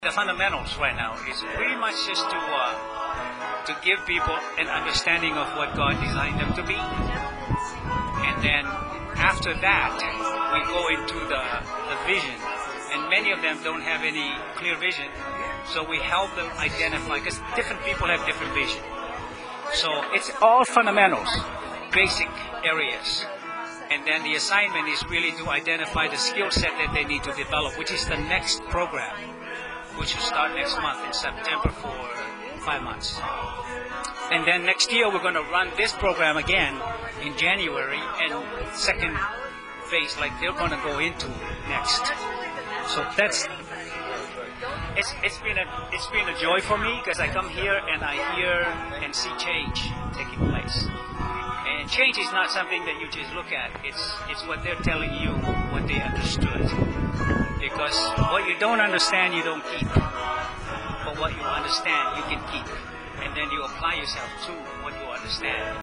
The fundamentals right now is pretty much just to give people an understanding of what God designed them to be, and then after that we go into the vision. And many of them don't have any clear vision, so we help them identify, because different people have different vision. So it's all fundamentals, basic areas. And then the assignment is really to identify the skill set that they need to develop, which is the next program, which will start next month in September for 5 months. And then next year we're going to run this program again in January, and second phase, like they're going to go into next. So that's it's been a joy for me, because I come here and I hear and see change taking place. And change is not something that you just look at. It's what they're telling you, what they understood. Because what you don't understand, you don't keep. But what you understand, you can keep. And then you apply yourself to what you understand.